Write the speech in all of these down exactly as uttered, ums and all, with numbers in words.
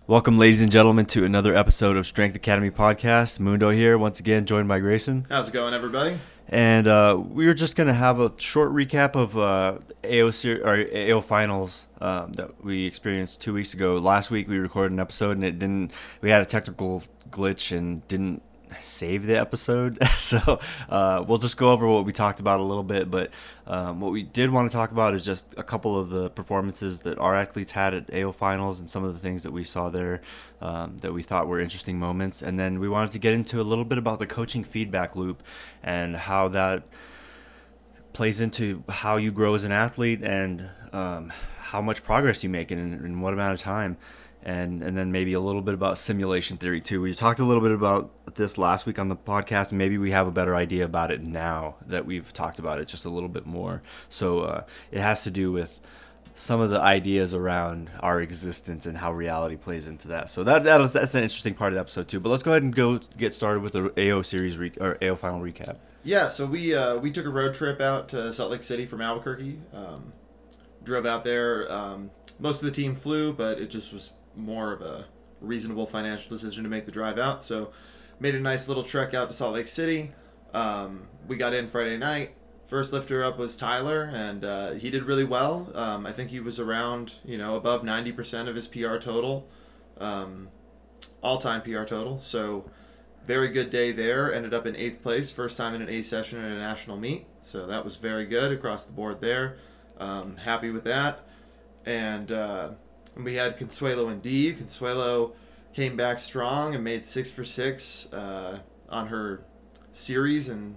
Welcome, ladies and gentlemen, to another episode of Strength Academy Podcast. Mundo here, once again, joined by Grayson. How's it going, everybody? And uh, we were just going to have a short recap of uh, A O ser- or A O finals um, that we experienced two weeks ago. Last week we recorded an episode and it didn't. We had a technical glitch and didn't save the episode. so uh, we'll just go over what we talked about a little bit. But um, what we did want to talk about is just a couple of the performances that our athletes had at A O finals and some of the things that we saw there um, that we thought were interesting moments. And then we wanted to get into a little bit about the coaching feedback loop and how that plays into how you grow as an athlete and um, how much progress you make in, in what amount of time. And and then maybe a little bit about simulation theory too. We talked a little bit about this last week on the podcast, and maybe we have a better idea about it now that we've talked about it just a little bit more. So uh, it has to do with some of the ideas around our existence and how reality plays into that. So that, that was, that's an interesting part of the episode too. But let's go ahead and go get started with the A O series re- or A O final recap. Yeah, so we uh, we took a road trip out to Salt Lake City from Albuquerque. Um, drove out there. Um, most of the team flew, but it just was more of a reasonable financial decision to make the drive out. So made a nice little trek out to Salt Lake City. Um, we got in Friday night. First lifter up was Tyler, and uh, he did really well. Um, I think he was around, you know, above ninety percent of his P R total, um, all-time P R total. So very good day there. Ended up in eighth place, first time in an A session at a national meet. So that was very good across the board there. Um, happy with that. And uh, we had Consuelo and D. Consuelo came back strong and made six for six uh, on her series, and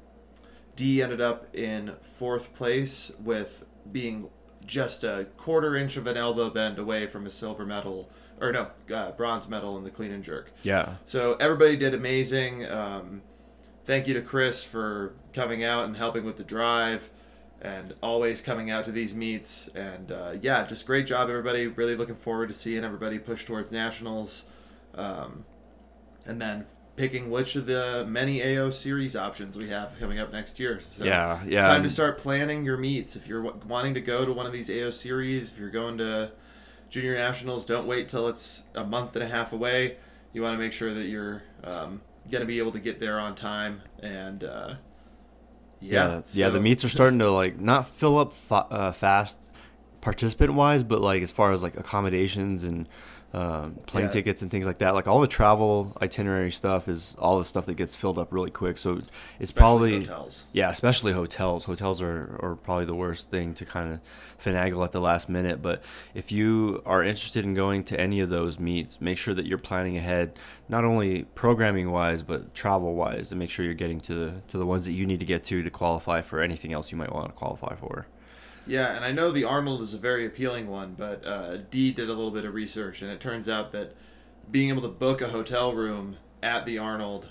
D ended up in fourth place with being just a quarter inch of an elbow bend away from a silver medal, or no, uh, bronze medal in the clean and jerk. Yeah. So everybody did amazing. Um, thank you to Chris for coming out and helping with the drive and always coming out to these meets. And uh, yeah, just great job, everybody. Really looking forward to seeing everybody push towards nationals. Um, and then picking which of the many A O series options we have coming up next year. So Yeah, yeah. It's time to start planning your meets. If you're w- wanting to go to one of these A O series, if you're going to junior nationals, don't wait till it's a month and a half away. You want to make sure that you're um, going to be able to get there on time. And uh, yeah, Yeah, so, yeah. The meets are starting to like not fill up fa- uh, fast, participant wise, but like as far as like accommodations and um, plane Yeah. tickets and things like that, like all the travel itinerary stuff is all the stuff that gets filled up really quick. So it's especially probably hotels. yeah, especially hotels. Hotels are, are probably the worst thing to kind of finagle at the last minute. But if you are interested in going to any of those meets, make sure that you're planning ahead, not only programming wise, but travel wise, to make sure you're getting to the to the ones that you need to get to to qualify for anything else you might want to qualify for. Yeah, and I know the Arnold is a very appealing one, but uh, Dee did a little bit of research, and it turns out that being able to book a hotel room at the Arnold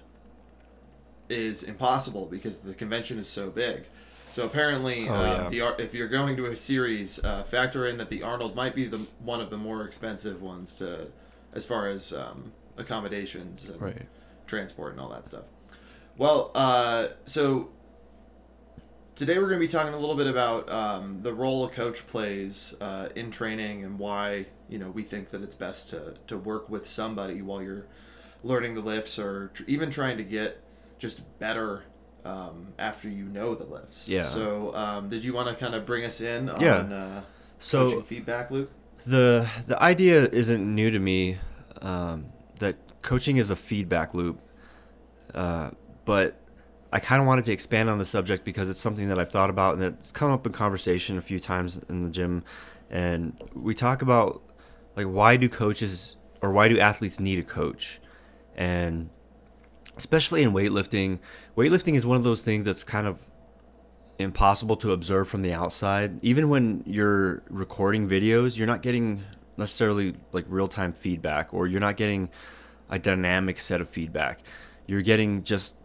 is impossible because the convention is so big. So apparently, Oh, uh, yeah. the Ar- if you're going to a series, uh, factor in that the Arnold might be the one of the more expensive ones to, as far as um, accommodations and Right. transport and all that stuff. Well, uh, so today we're going to be talking a little bit about um, the role a coach plays uh, in training and why, you know, we think that it's best to, to work with somebody while you're learning the lifts, or tr- even trying to get just better um, after you know the lifts. Yeah. So um, did you want to kind of bring us in on Yeah. uh, So coaching feedback loop? the the idea isn't new to me, um, that coaching is a feedback loop, uh, but I kind of wanted to expand on the subject because it's something that I've thought about and it's come up in conversation a few times in the gym. And we talk about, like, why do coaches or why do athletes need a coach? And especially in weightlifting, weightlifting is one of those things that's kind of impossible to observe from the outside. Even when you're recording videos, you're not getting necessarily like real-time feedback, or you're not getting a dynamic set of feedback. You're getting just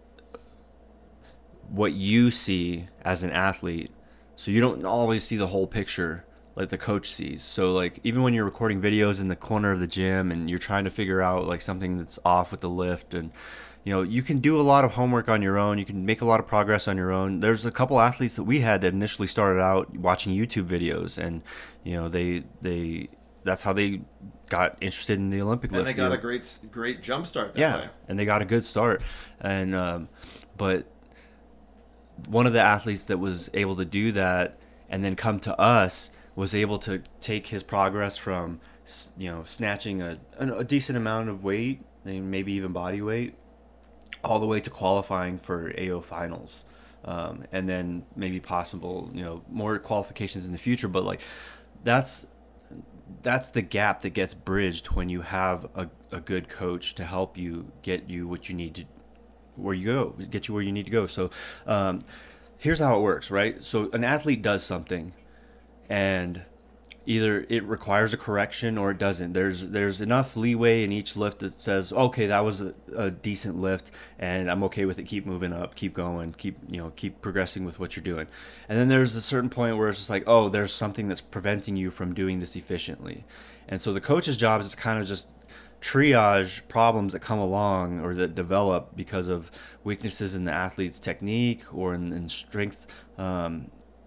what you see as an athlete, so you don't always see the whole picture like the coach sees. So like even when you're recording videos in the corner of the gym and you're trying to figure out like something that's off with the lift, and you know, you can do a lot of homework on your own, you can make a lot of progress on your own. There's a couple athletes that we had that initially started out watching YouTube videos, and you know, they they that's how they got interested in the Olympic And lifts. they got You a know? great great jump start that Yeah, way. and they got a good start. And um, but one of the athletes that was able to do that and then come to us was able to take his progress from s- you know snatching a, a decent amount of weight, and maybe even body weight, all the way to qualifying for A O finals, um, and then maybe possible you know more qualifications in the future. But like that's that's the gap that gets bridged when you have a, a good coach to help you get you what you need to where you go, get you where you need to go. So um, here's how it works, right? So an athlete does something, and either it requires a correction or it doesn't. There's there's enough leeway in each lift that says, okay, that was a, a decent lift, and I'm okay with it. Keep moving up, keep going, keep you know keep progressing with what you're doing. And then there's a certain point where it's just like, oh, there's something that's preventing you from doing this efficiently. And so the coach's job is to kind of just triage problems that come along or that develop because of weaknesses in the athlete's technique or in, in strength um,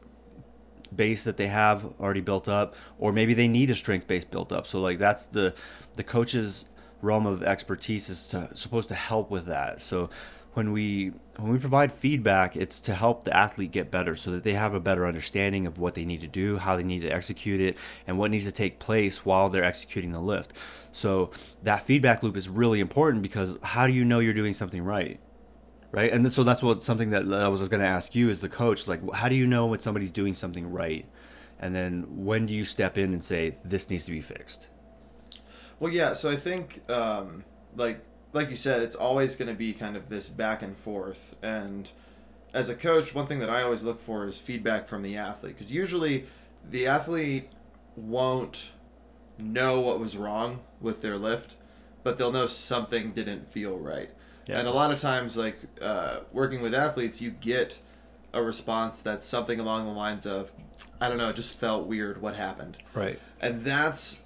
base that they have already built up, or maybe they need a strength base built up. So like that's the the coach's realm of expertise is to, supposed to help with that. So when we when we provide feedback, it's to help the athlete get better so that they have a better understanding of what they need to do, how they need to execute it, and what needs to take place while they're executing the lift. So that feedback loop is really important because how do you know you're doing something right? Right, and so that's what something that I was going to ask you as the coach, like how do you know when somebody's doing something right, and then when do you step in and say this needs to be fixed? Well, yeah. So I think, um, like like you said, it's always going to be kind of this back and forth. And as a coach, one thing that I always look for is feedback from the athlete, because usually the athlete won't know what was wrong with their lift, but they'll know something didn't feel right. Yeah. And a lot of times, like uh, working with athletes, you get a response that's something along the lines of, I don't know, it just felt weird. What happened? Right. And that's,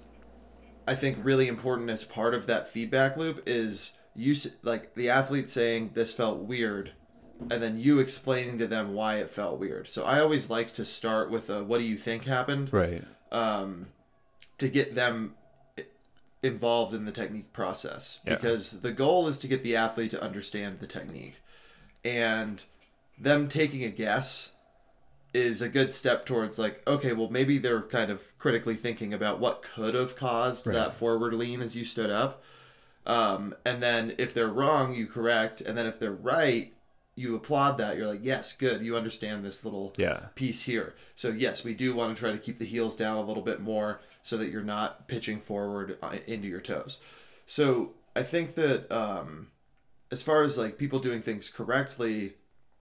I think, really important as part of that feedback loop is you s- like the athlete saying this felt weird, and then you explaining to them why it felt weird. So I always like to start with a what do you think happened, Right. um, to get them i- involved in the technique process, Yeah. because the goal is to get the athlete to understand the technique, and them taking a guess is a good step towards like, okay, well maybe they're kind of critically thinking about what could have caused Right. that forward lean as you stood up. Um, and then if they're wrong, you correct. And then if they're right, you applaud that. You're like, yes, good. You understand this little Yeah. piece here. So yes, we do want to try to keep the heels down a little bit more so that you're not pitching forward uh, into your toes. So I think that um, as far as like people doing things correctly,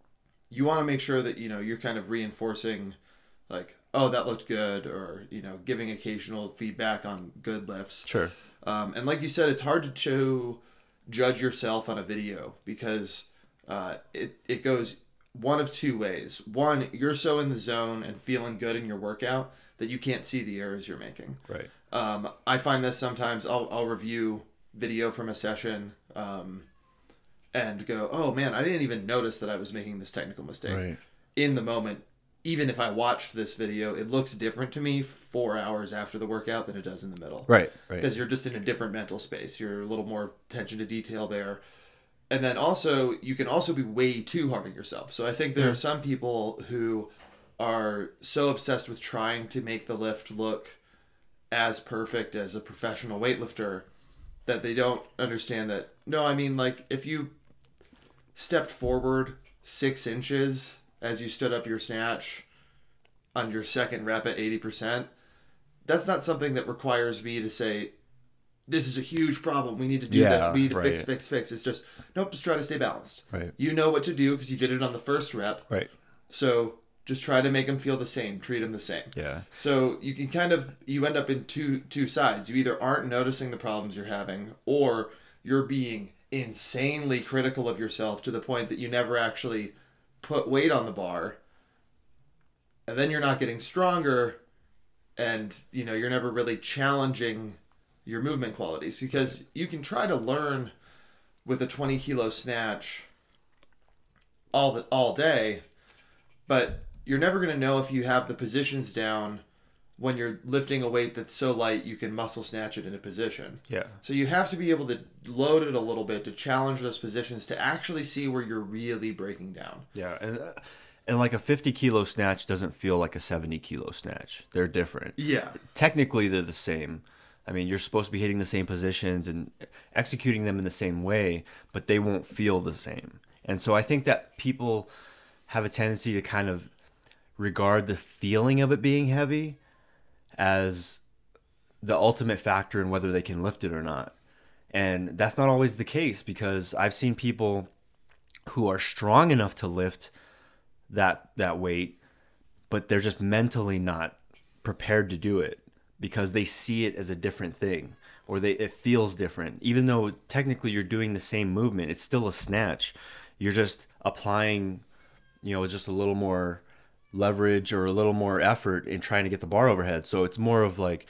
you want to make sure that, you know, you're kind of reinforcing like, oh, that looked good, or, you know, giving occasional feedback on good lifts. Sure. Um, and like you said, it's hard to cho- judge yourself on a video because uh, it, it goes one of two ways. One, you're so in the zone and feeling good in your workout that you can't see the errors you're making. Right. Um, I find this sometimes I'll, I'll review video from a session um, and go, oh man, I didn't even notice that I was making this technical mistake. Right. In the moment, even if I watched this video, it looks different to me four hours after the workout than it does in the middle. Right. Right. Because you're just in a different mental space. You're a little more attention to detail there. And then also, you can also be way too hard on yourself. So I think there are some people who are so obsessed with trying to make the lift look as perfect as a professional weightlifter that they don't understand that, no, I mean, like, if you stepped forward six inches as you stood up your snatch on your second rep at eighty percent, that's not something that requires me to say, this is a huge problem. We need to do Yeah, this. We need to right. fix, fix, fix. It's just, nope, just try to stay balanced. Right. You know what to do because you did it on the first rep. Right. So just try to make them feel the same. Treat them the same. Yeah. So you can kind of, you end up in two two sides. You either aren't noticing the problems you're having, or you're being insanely critical of yourself to the point that you never actually put weight on the bar. And then you're not getting stronger, and you know, you're never really challenging your movement qualities, because you can try to learn with a twenty kilo snatch all the, all day, but you're never going to know if you have the positions down when you're lifting a weight that's so light you can muscle snatch it in a position. Yeah. So you have to be able to load it a little bit to challenge those positions to actually see where you're really breaking down. Yeah, and uh, and like a fifty kilo snatch doesn't feel like a seventy kilo snatch. They're different. Yeah. Technically, they're the same. I mean, you're supposed to be hitting the same positions and executing them in the same way, but they won't feel the same. And so I think that people have a tendency to kind of regard the feeling of it being heavy as the ultimate factor in whether they can lift it or not. And that's not always the case, because I've seen people who are strong enough to lift that that weight, but they're just mentally not prepared to do it because they see it as a different thing, or they it feels different. Even though technically you're doing the same movement, it's still a snatch. You're just applying, you know, just a little more leverage or a little more effort in trying to get the bar overhead. So it's more of like,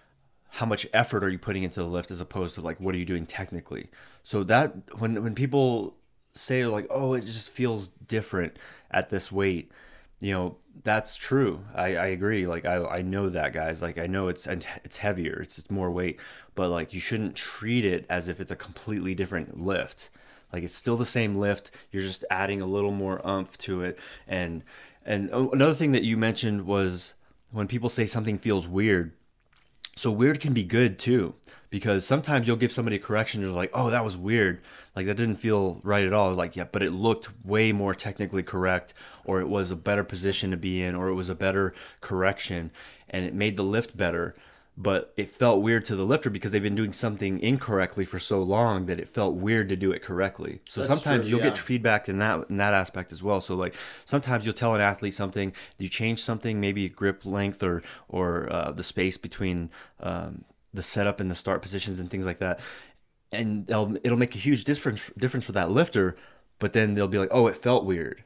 how much effort are you putting into the lift as opposed to like, what are you doing technically? So that when when people say like, oh, it just feels different at this weight, you know, that's true. I, I agree. Like I, I know that, guys. Like I know it's it's heavier, it's, it's more weight, but like you shouldn't treat it as if it's a completely different lift. Like it's still the same lift. You're just adding a little more oomph to it. And and another thing that you mentioned was when people say something feels weird. So weird can be good too, because sometimes you'll give somebody a correction. You're like, oh, that was weird. Like that didn't feel right at all. I was like, yeah, but it looked way more technically correct, or it was a better position to be in, or it was a better correction, and it made the lift better. But it felt weird to the lifter because they've been doing something incorrectly for so long that it felt weird to do it correctly. So That's sometimes true, you'll yeah. get feedback in that in that aspect as well. So like sometimes you'll tell an athlete something, you change something, maybe grip length or or uh, the space between um, the setup and the start positions and things like that, and they'll, it'll make a huge difference difference for that lifter. But then they'll be like, oh, it felt weird,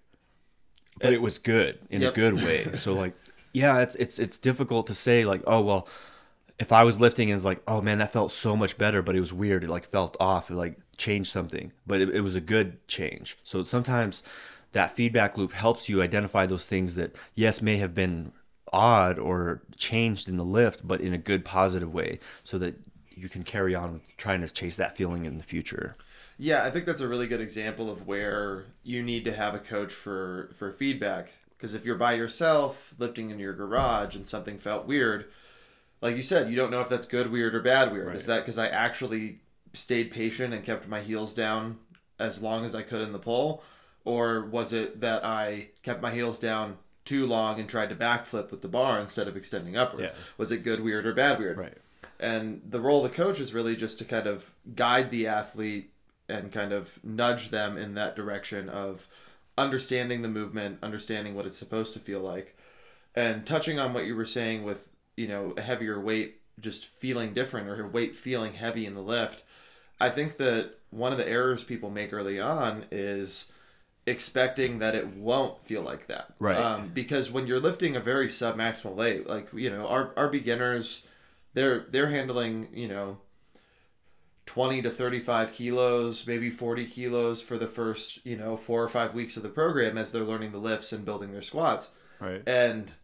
but it was good in Yep. a good way. So like, yeah, it's it's it's difficult to say like, oh well. If I was lifting and it's like, oh man, that felt so much better, but it was weird. It like felt off. It like changed something, but it, it was a good change. So sometimes that feedback loop helps you identify those things that, yes, may have been odd or changed in the lift, but in a good, positive way, so that you can carry on with trying to chase that feeling in the future. Yeah, I think that's a really good example of where you need to have a coach for, for feedback. Because if you're by yourself lifting in your garage and something felt weird, like you said, you don't know if that's good, weird, or bad weird. Right. Is that because I actually stayed patient and kept my heels down as long as I could in the pull? Or was it that I kept my heels down too long and tried to backflip with the bar instead of extending upwards? Yeah. Was it good, weird, or bad weird? Right. And the role of the coach is really just to kind of guide the athlete and kind of nudge them in that direction of understanding the movement, understanding what it's supposed to feel like. And touching on what you were saying with, you know, a heavier weight just feeling different, or her weight feeling heavy in the lift, I think that one of the errors people make early on is expecting that it won't feel like that. Right. Um, because when you're lifting a very sub-maximal weight, like, you know, our, our beginners, they're they're handling, you know, twenty to thirty-five kilos, maybe forty kilos for the first, you know, four or five weeks of the program as they're learning the lifts and building their squats. Right. And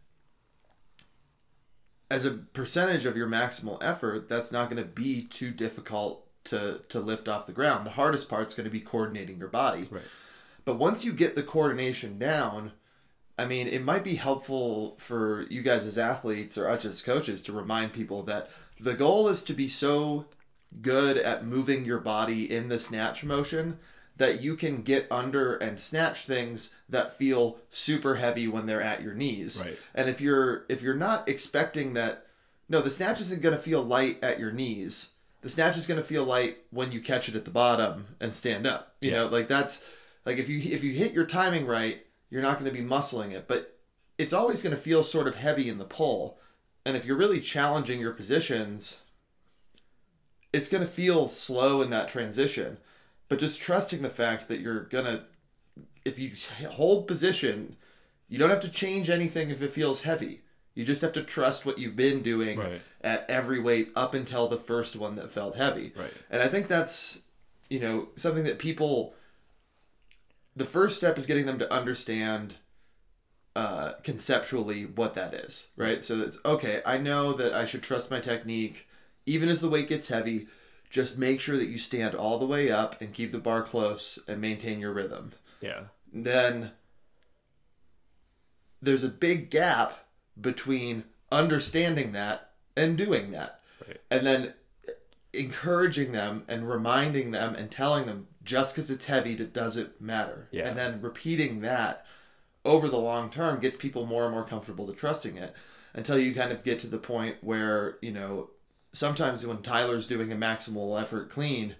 as a percentage of your maximal effort, that's not going to be too difficult to, to lift off the ground. The hardest part's going to be coordinating your body. Right. But once you get the coordination down, I mean, it might be helpful for you guys as athletes or us as coaches to remind people that the goal is to be so good at moving your body in the snatch motion that you can get under and snatch things that feel super heavy when they're at your knees. Right. And if you're if you're not expecting that, no, the snatch isn't going to feel light at your knees. The snatch is going to feel light when you catch it at the bottom and stand up. You Yeah. know, like that's like if you if you hit your timing right, you're not going to be muscling it, but it's always going to feel sort of heavy in the pull. And if you're really challenging your positions, it's going to feel slow in that transition. But just trusting the fact that you're going to, if you hold position, you don't have to change anything if it feels heavy. You just have to trust what you've been doing Right. at every weight up until the first one that felt heavy. Right. And I think that's, you know, something that people, the first step is getting them to understand uh, conceptually what that is, right? So it's, okay, I know that I should trust my technique, even as the weight gets heavy. Just make sure that you stand all the way up and keep the bar close and maintain your rhythm. Yeah. Then there's a big gap between understanding that and doing that. Right. And then encouraging them and reminding them and telling them just because it's heavy, it doesn't matter. Yeah. And then repeating that over the long term gets people more and more comfortable to trusting it, until you kind of get to the point where, you know, sometimes when Tyler's doing a maximal effort clean,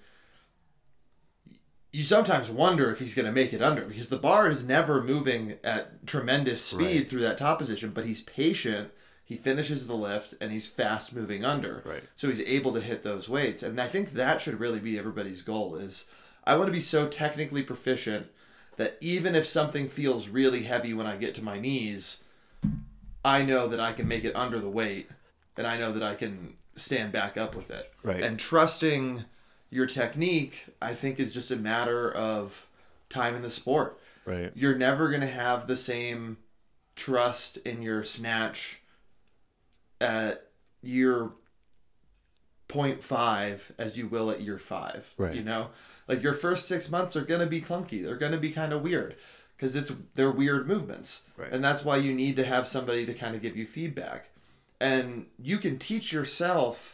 you sometimes wonder if he's going to make it under, because the bar is never moving at tremendous speed Right. through that top position, but he's patient. He finishes the lift and he's fast moving under. Right. So he's able to hit those weights. And I think that should really be everybody's goal is, I want to be so technically proficient that even if something feels really heavy when I get to my knees, I know that I can make it under the weight, and I know that I can stand back up with it. Right. And trusting your technique, I think, is just a matter of time in the sport. Right. You're never going to have the same trust in your snatch at year zero point five as you will at year five. Right. You know, like your first six months are going to be clunky. They're going to be kind of weird because it's they're weird movements. Right. And that's why you need to have somebody to kind of give you feedback. And you can teach yourself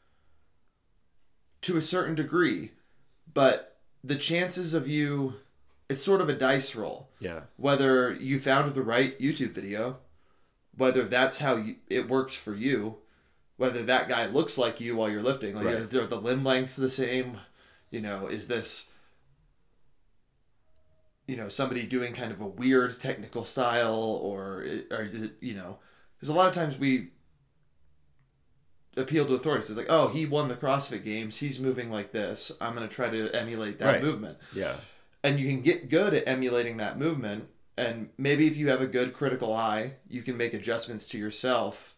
to a certain degree, but the chances of you, it's sort of a dice roll. Yeah. Whether you found the right YouTube video, whether that's how you, it works for you, whether that guy looks like you while you're lifting, like Right. are the limb length the same? You know, is this, you know, somebody doing kind of a weird technical style, or or is it, you know, because a lot of times we appeal to authorities. It's like, oh, he won the CrossFit Games, he's moving like this, I'm going to try to emulate that Right. movement. Yeah. And you can get good at emulating that movement, and maybe if you have a good critical eye, you can make adjustments to yourself.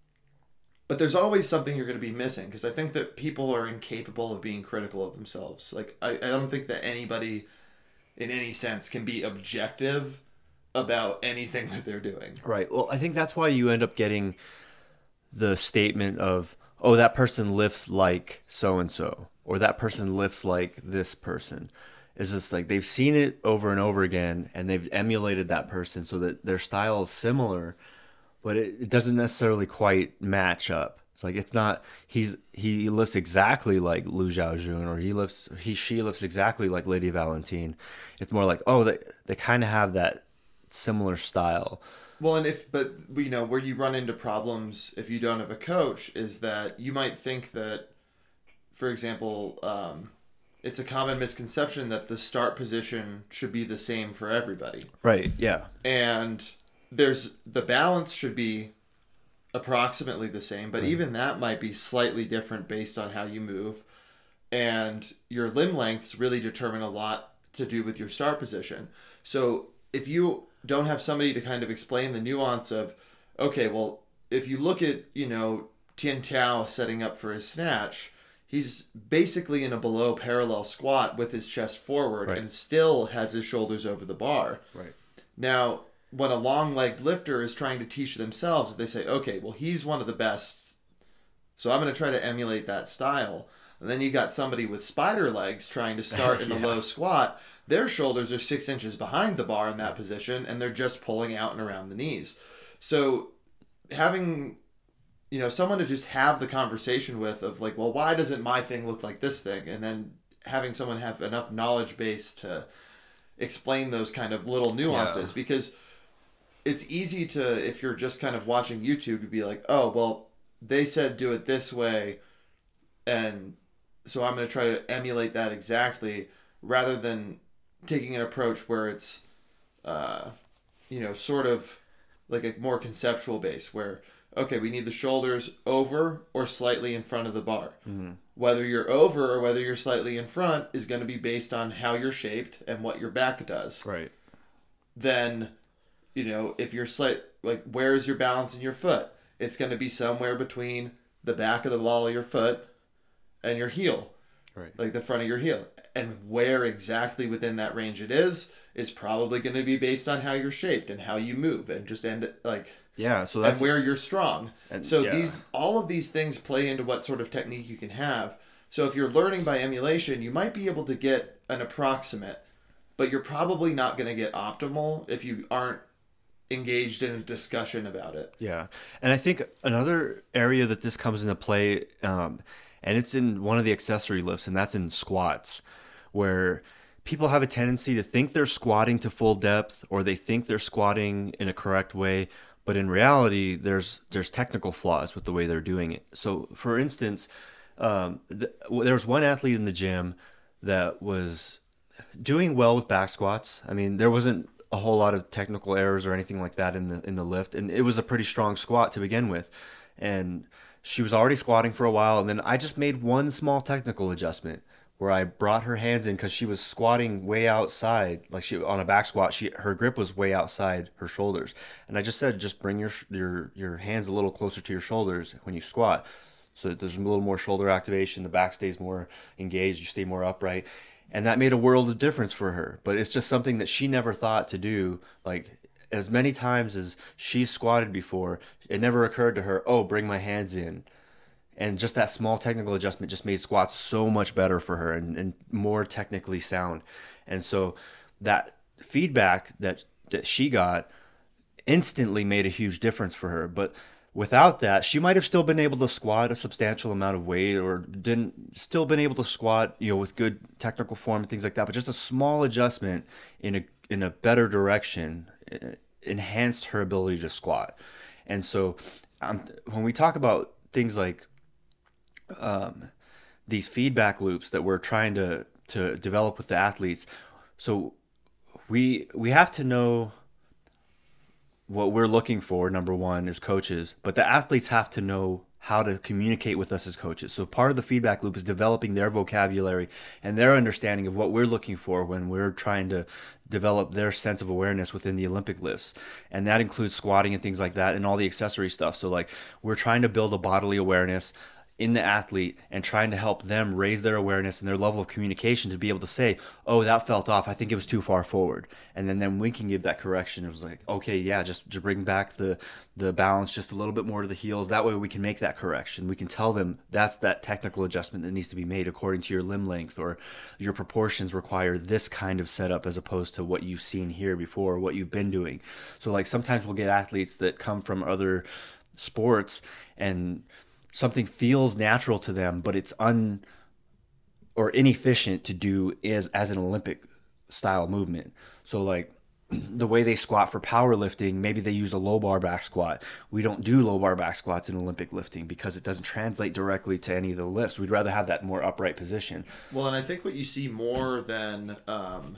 But there's always something you're going to be missing, because I think that people are incapable of being critical of themselves. Like, I, I don't think that anybody, in any sense, can be objective about anything that they're doing. Right. Well, I think that's why you end up getting the statement of, oh, that person lifts like so-and-so, or that person lifts like this person. It's just like they've seen it over and over again, and they've emulated that person so that their style is similar, but it, it doesn't necessarily quite match up. It's like, it's not, he's, he lifts exactly like Lu Xiaojun, or he lifts, he, she lifts exactly like Lady Valentine. It's more like, oh, they, they kind of have that similar style. Well, and if, but, you know, where you run into problems if you don't have a coach is that you might think that, for example, um, it's a common misconception that the start position should be the same for everybody. Right, yeah. And there's, the balance should be approximately the same, but Right. even that might be slightly different based on how you move. And your limb lengths really determine a lot to do with your start position. So if you don't have somebody to kind of explain the nuance of, okay, well, if you look at, you know, Tian Tao setting up for his snatch, he's basically in a below parallel squat with his chest forward, Right. and still has his shoulders over the bar. Right. Now, when a long-legged lifter is trying to teach themselves, if they say, okay, well, he's one of the best, so I'm going to try to emulate that style. And then you got somebody with spider legs trying to start in a Yeah. low squat. Their shoulders are six inches behind the bar in that position, and they're just pulling out and around the knees. So having, you know, someone to just have the conversation with of like, well, why doesn't my thing look like this thing? And then having someone have enough knowledge base to explain those kind of little nuances. Yeah. Because it's easy to, if you're just kind of watching YouTube, to be like, oh, well, they said do it this way, and so I'm going to try to emulate that exactly, rather than taking an approach where it's, uh, you know, sort of like a more conceptual base where, okay, we need the shoulders over or slightly in front of the bar. Mm-hmm. Whether you're over or whether you're slightly in front is going to be based on how you're shaped and what your back does. Right. Then, you know, if you're slight, like, where is your balance in your foot? It's going to be somewhere between the back of the ball of your foot and your heel. Right. like the front of your heel. And where exactly within that range it is is probably going to be based on how you're shaped and how you move and just end like Yeah, so that's and where you're strong. and, So yeah. these all of these things play into what sort of technique you can have. So if you're learning by emulation, you might be able to get an approximate, but you're probably not going to get optimal if you aren't engaged in a discussion about it. Yeah. And I think another area that this comes into play, um, and it's in one of the accessory lifts, and that's in squats, where people have a tendency to think they're squatting to full depth, or they think they're squatting in a correct way, but in reality, there's there's technical flaws with the way they're doing it. So, for instance, um, th- there was one athlete in the gym that was doing well with back squats. I mean, there wasn't a whole lot of technical errors or anything like that in the in the lift, and it was a pretty strong squat to begin with. And she was already squatting for a while, and then I just made one small technical adjustment where I brought her hands in because she was squatting way outside, like she on a back squat. She her grip was way outside her shoulders, and I just said, just bring your your your hands a little closer to your shoulders when you squat, so that there's a little more shoulder activation. The back stays more engaged. You stay more upright, and that made a world of difference for her. But it's just something that she never thought to do. Like as many times as she's squatted before, it never occurred to her, oh, bring my hands in. And just that small technical adjustment just made squats so much better for her and, and more technically sound. And so that feedback that that she got instantly made a huge difference for her. But without that, she might have still been able to squat a substantial amount of weight, or didn't still been able to squat, you know, with good technical form and things like that. But just a small adjustment in a in a better direction eh, enhanced her ability to squat. And so um, when we talk about things like um, these feedback loops that we're trying to to develop with the athletes, so we we have to know what we're looking for, number one, as coaches, but the athletes have to know how to communicate with us as coaches. So part of the feedback loop is developing their vocabulary and their understanding of what we're looking for when we're trying to develop their sense of awareness within the Olympic lifts. And that includes squatting and things like that and all the accessory stuff. So like we're trying to build a bodily awareness in the athlete and trying to help them raise their awareness and their level of communication to be able to say, oh, that felt off. I think it was too far forward. And then, then we can give that correction. It was like, okay, yeah, just to bring back the, the balance just a little bit more to the heels. That way we can make that correction. We can tell them that's that technical adjustment that needs to be made according to your limb length, or your proportions require this kind of setup as opposed to what you've seen here before, or what you've been doing. So like sometimes we'll get athletes that come from other sports and something feels natural to them, but it's un or inefficient to do as as an Olympic style movement. So like the way they squat for powerlifting, maybe they use a low bar back squat. We don't do low bar back squats in Olympic lifting because it doesn't translate directly to any of the lifts. We'd rather have that more upright position. Well, and I think what you see more than um,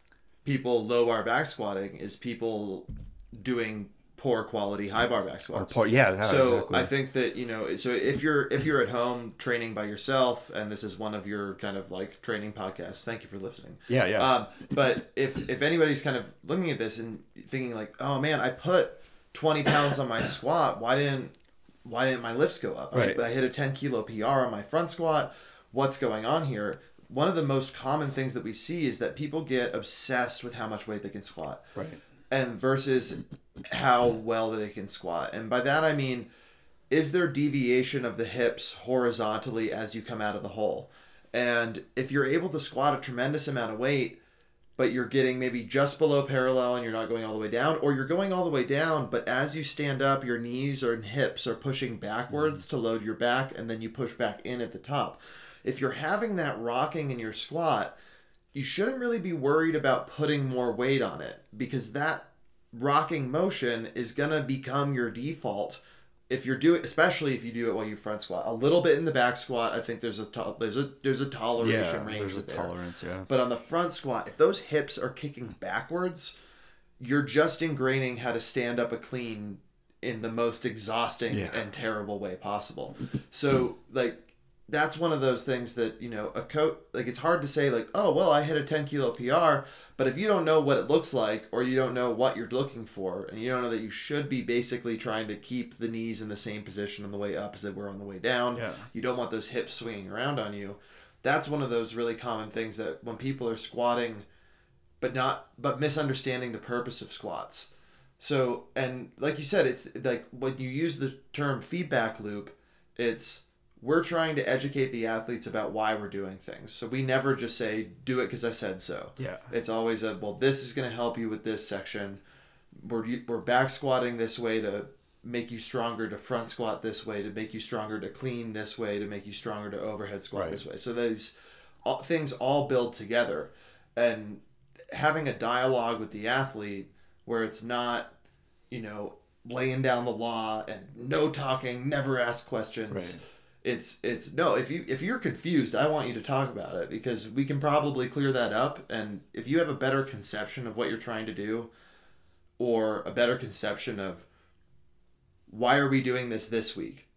people low bar back squatting is people doing poor quality high bar back squats. Or poor, yeah, yeah, so exactly. I think that, you know, so if you're if you're at home training by yourself, and this is one of your kind of like training podcasts, thank you for listening. Yeah, yeah. Um, but if if anybody's kind of looking at this and thinking like, oh man, I put twenty pounds on my squat, why didn't why didn't my lifts go up? Right. I, I hit a ten kilo P R on my front squat. What's going on here? One of the most common things that we see is that people get obsessed with how much weight they can squat. Right. And versus how well they can squat. And by that I mean, is there deviation of the hips horizontally as you come out of the hole? And if you're able to squat a tremendous amount of weight, but you're getting maybe just below parallel and you're not going all the way down, or you're going all the way down, but as you stand up, your knees or hips are pushing backwards to load your back, and then you push back in at the top. If you're having that rocking in your squat, you shouldn't really be worried about putting more weight on it, because that rocking motion is going to become your default if you're doing, especially if you do it while you front squat. A little bit in the back squat, I think there's a to, there's a there's a toleration yeah, range there's a there. tolerance, yeah. But on the front squat, if those hips are kicking backwards, you're just ingraining how to stand up a clean in the most exhausting yeah. and terrible way possible. So like that's one of those things that, you know, a coach, like it's hard to say like, oh, well, I hit a ten kilo P R, but if you don't know what it looks like, or you don't know what you're looking for, and you don't know that you should be basically trying to keep the knees in the same position on the way up as they were on the way down, yeah. you don't want those hips swinging around on you, that's one of those really common things that when people are squatting, but not but misunderstanding the purpose of squats. So, and like you said, it's like when you use the term feedback loop, it's we're trying to educate the athletes about why we're doing things. So we never just say, do it because I said so. Yeah. It's always a, well, this is going to help you with this section. We're, we're back squatting this way to make you stronger, to front squat this way, to make you stronger, to clean this way, to make you stronger, to overhead squat right. this way. So these all, things all build together. And having a dialogue with the athlete where it's not, you know, laying down the law and no talking, never ask questions. Right. It's it's no, if you if you're confused, I want you to talk about it because we can probably clear that up. And if you have a better conception of what you're trying to do, or a better conception of why are we doing this this week,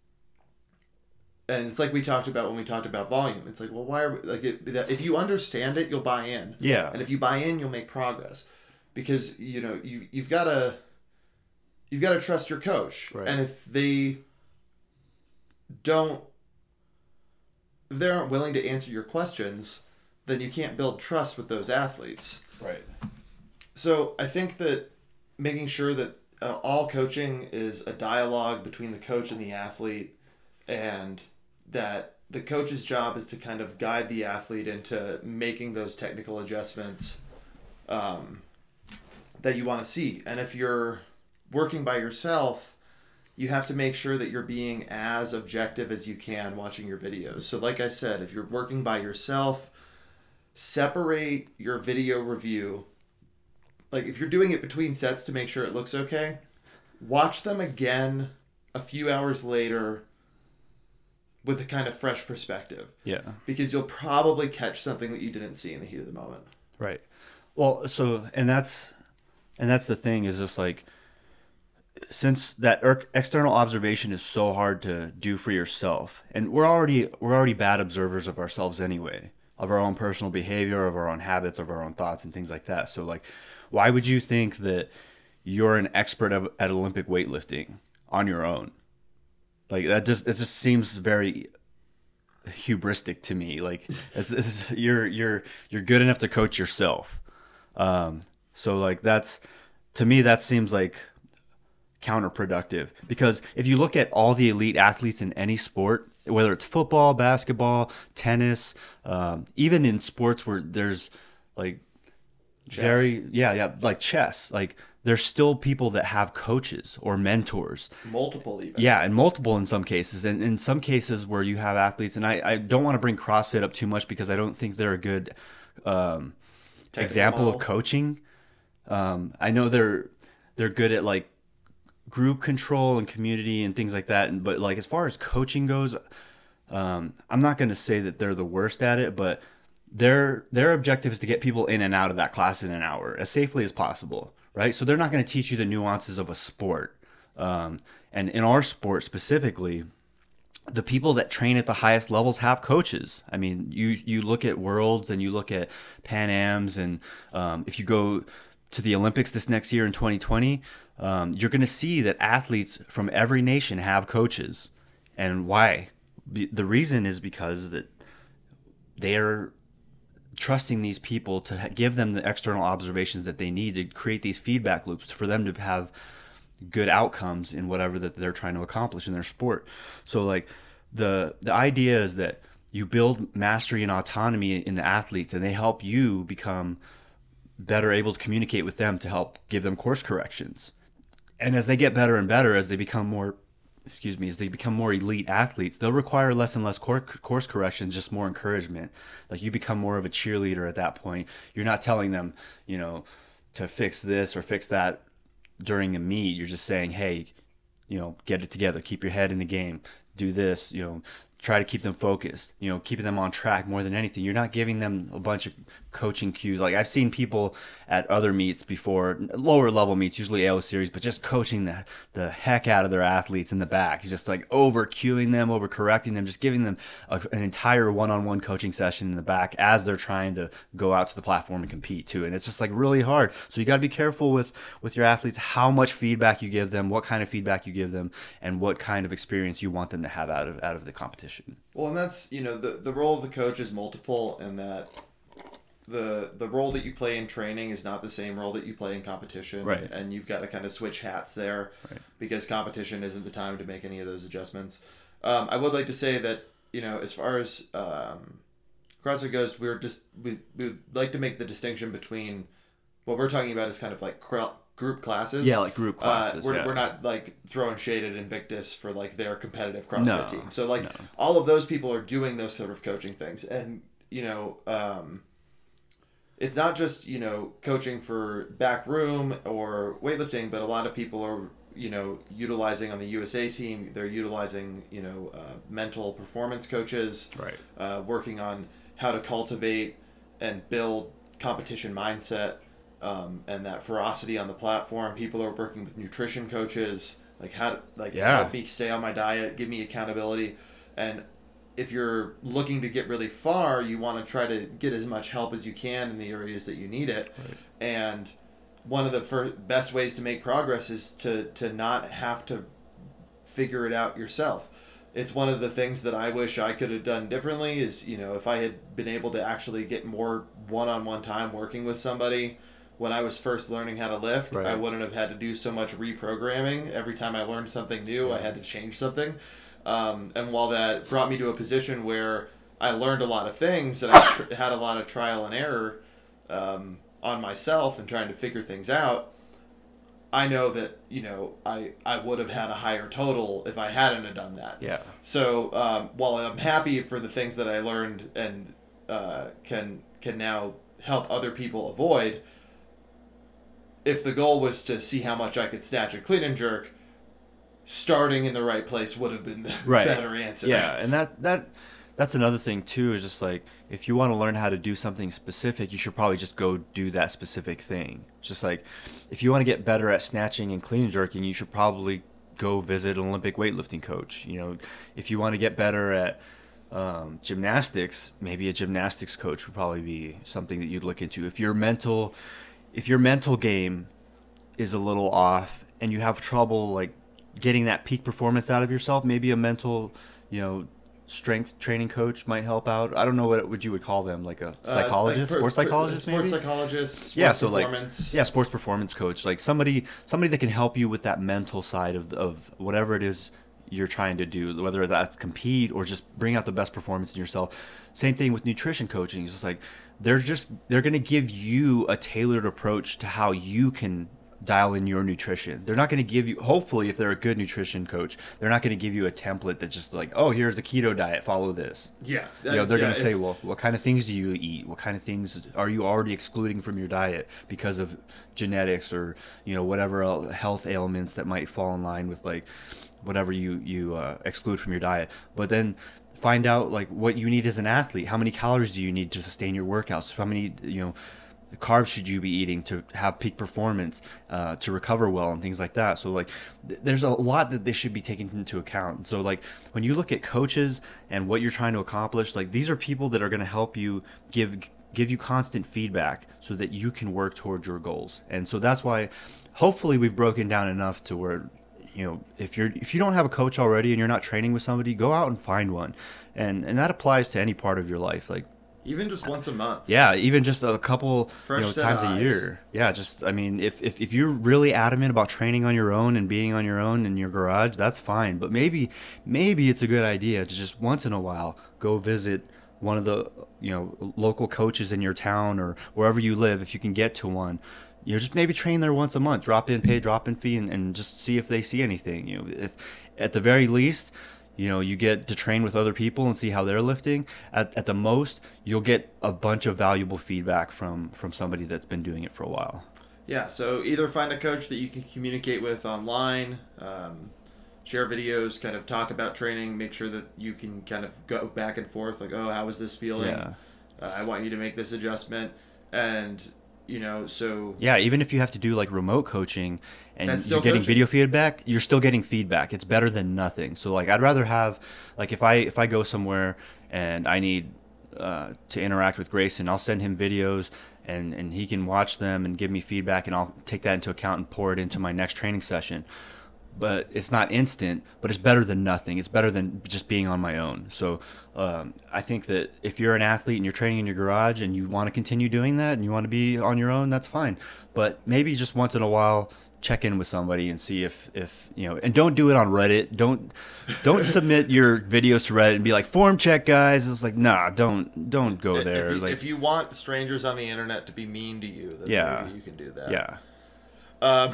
and it's like we talked about when we talked about volume. It's like, well, why are we, like it, if you understand it, you'll buy in. Yeah. And if you buy in, you'll make progress, because you know you you've got to you've got to trust your coach, right. and if they don't. If they aren't willing to answer your questions, then you can't build trust with those athletes. Right. So I think that making sure that uh, all coaching is a dialogue between the coach and the athlete, and that the coach's job is to kind of guide the athlete into making those technical adjustments um, that you want to see. And if you're working by yourself, you have to make sure that you're being as objective as you can watching your videos. So like I said, if you're working by yourself, separate your video review. Like if you're doing it between sets to make sure it looks okay, watch them again a few hours later with a kind of fresh perspective. Yeah. Because you'll probably catch something that you didn't see in the heat of the moment. Right. Well, so, and that's, and that's the thing is just like, since that er- external observation is so hard to do for yourself, and we're already we're already bad observers of ourselves anyway, of our own personal behavior, of our own habits, of our own thoughts and things like that. So like, why would you think that you're an expert of, at Olympic weightlifting on your own? Like that just it just seems very hubristic to me. Like it's, it's you're you're you're good enough to coach yourself. Um, so like that's to me that seems like counterproductive, because if you look at all the elite athletes in any sport, whether it's football, basketball, tennis, um, even in sports where there's like chess. very yeah yeah like chess, like there's still people that have coaches or mentors, multiple even yeah and multiple in some cases, and in some cases where you have athletes, and I, I don't want to bring CrossFit up too much because I don't think they're a good um, example model. of coaching. um, I know they're they're good at like group control and community and things like that, and but like as far as coaching goes, um, I'm not going to say that they're the worst at it, but their their objective is to get people in and out of that class in an hour as safely as possible, right? So they're not going to teach you the nuances of a sport, um, and in our sport specifically, the people that train at the highest levels have coaches. I mean, you you look at Worlds and you look at Pan Ams, and um, if you go to the Olympics this next year in twenty twenty, um, you're going to see that athletes from every nation have coaches. And why? Be- the reason is because that they are trusting these people to ha- give them the external observations that they need to create these feedback loops for them to have good outcomes in whatever that they're trying to accomplish in their sport. So like the the idea is that you build mastery and autonomy in the athletes, and they help you become better able to communicate with them to help give them course corrections. And as they get better and better, as they become more, excuse me, as they become more elite athletes, they'll require less and less cor- course corrections, just more encouragement. Like you become more of a cheerleader at that point. You're not telling them, you know, to fix this or fix that during a meet. You're just saying, hey, you know, get it together, keep your head in the game, do this, you know, try to keep them focused, you know, keeping them on track more than anything. You're not giving them a bunch of coaching cues. Like I've seen people at other meets before, lower level meets, usually A O series, but just coaching the, the heck out of their athletes in the back. Just like over cueing them, over correcting them, just giving them a, an entire one-on-one coaching session in the back as they're trying to go out to the platform and compete too. And it's just like really hard. So you got to be careful with, with your athletes, how much feedback you give them, what kind of feedback you give them, and what kind of experience you want them to have out of, out of the competition. competition. Well, and that's, you know, the the role of the coach is multiple, and that the the role that you play in training is not the same role that you play in competition. Right. And you've got to kind of switch hats there, Right. because competition isn't the time to make any of those adjustments. Um, I would like to say that, you know, as far as um, CrossFit goes, we're just we we like to make the distinction between what we're talking about is kind of like cr- group classes. Yeah, like group classes. Uh, we're, yeah. we're not like throwing shade at Invictus for like their competitive CrossFit No, team. So like no. all of those people are doing those sort of coaching things, and you know, um, it's not just, you know, coaching for back room or weightlifting, but a lot of people are, you know, utilizing on the U S A team. They're utilizing, you know, uh, mental performance coaches, Right. uh, working on how to cultivate and build competition mindset. Um, and that ferocity on the platform. People are working with nutrition coaches, like how to, like Yeah. help me stay on my diet, give me accountability. And if you're looking to get really far, you want to try to get as much help as you can in the areas that you need it. Right. And one of the first, best ways to make progress is to to not have to figure it out yourself. It's one of the things that I wish I could have done differently is, you know, if I had been able to actually get more one-on-one time working with somebody when I was first learning how to lift, Right. I wouldn't have had to do so much reprogramming. Every time I learned something new, yeah. I had to change something. Um, and while that brought me to a position where I learned a lot of things and I tr- had a lot of trial and error um, on myself and trying to figure things out, I know that, you know, I, I would have had a higher total if I hadn't have done that. Yeah. So um, while I'm happy for the things that I learned and uh, can can now help other people avoid, if the goal was to see how much I could snatch and clean and jerk, starting in the right place would have been the Right. better answer. Yeah, and that that that's another thing too, is just like if you want to learn how to do something specific, you should probably just go do that specific thing. It's just like if you want to get better at snatching and clean and jerking, you should probably go visit an Olympic weightlifting coach. You know, if you want to get better at um, gymnastics, maybe a gymnastics coach would probably be something that you'd look into. If your mental if your mental game is a little off and you have trouble like getting that peak performance out of yourself, maybe a mental, you know, strength training coach might help out. I don't know what what you would call them, like a psychologist, uh, like per, sports psychologist, per, sports maybe. psychologist, sports yeah, so performance. like yeah, sports performance coach, like somebody somebody that can help you with that mental side of of whatever it is you're trying to do, whether that's compete or just bring out the best performance in yourself. Same thing with nutrition coaching. It's just like they're just they're going to give you a tailored approach to how you can dial in your nutrition. They're not going to give you, hopefully if they're a good nutrition coach, they're not going to give you a template that's just like, oh, here's a keto diet, follow this. Yeah. You know, they're yeah, going to say, if, well, what kind of things do you eat? What kind of things are you already excluding from your diet because of genetics or, you know, whatever el- health ailments that might fall in line with like whatever you, you uh, exclude from your diet. But then find out like what you need as an athlete. How many calories do you need to sustain your workouts? How many, you know, carbs should you be eating to have peak performance, uh, to recover well and things like that. So like th- there's a lot that they should be taken into account. So like when you look at coaches and what you're trying to accomplish, like these are people that are going to help you give give you constant feedback so that you can work towards your goals. And so that's why hopefully we've broken down enough to where, you know, if you're if you don't have a coach already and you're not training with somebody, go out and find one. And and that applies to any part of your life. Like even just once a month. Yeah, even just a couple Fresh you know, set times of a eyes. year. Yeah, just I mean, if, if if you're really adamant about training on your own and being on your own in your garage, that's fine. But maybe maybe it's a good idea to just once in a while go visit one of the you know local coaches in your town or wherever you live, if you can get to one. You know, just maybe train there once a month, drop in, pay a drop in fee, and, and just see if they see anything. You know, if at the very least, you know, you get to train with other people and see how they're lifting. At at the most, you'll get a bunch of valuable feedback from from somebody that's been doing it for a while. Yeah, so either find a coach that you can communicate with online, um, share videos, kind of talk about training, make sure that you can kind of go back and forth, like, oh, how is this feeling? Yeah. Uh, I want you to make this adjustment. And, you know, so... Yeah, even if you have to do like remote coaching and That's still you're getting coaching. video feedback, you're still getting feedback. It's better than nothing. So like I'd rather have like if I if I go somewhere and I need uh, to interact with Grayson, I'll send him videos and, and he can watch them and give me feedback and I'll take that into account and pour it into my next training session. but it's not instant, but it's better than nothing. It's better than just being on my own. So um, I think that if you're an athlete and you're training in your garage and you want to continue doing that and you want to be on your own, that's fine. But maybe just once in a while, check in with somebody and see if, if you know, and don't do it on Reddit. Don't don't submit your videos to Reddit and be like, form check, guys. It's like, nah, don't don't go there. If you, like, if you want strangers on the internet to be mean to you, then yeah, maybe you can do that. Yeah. Um,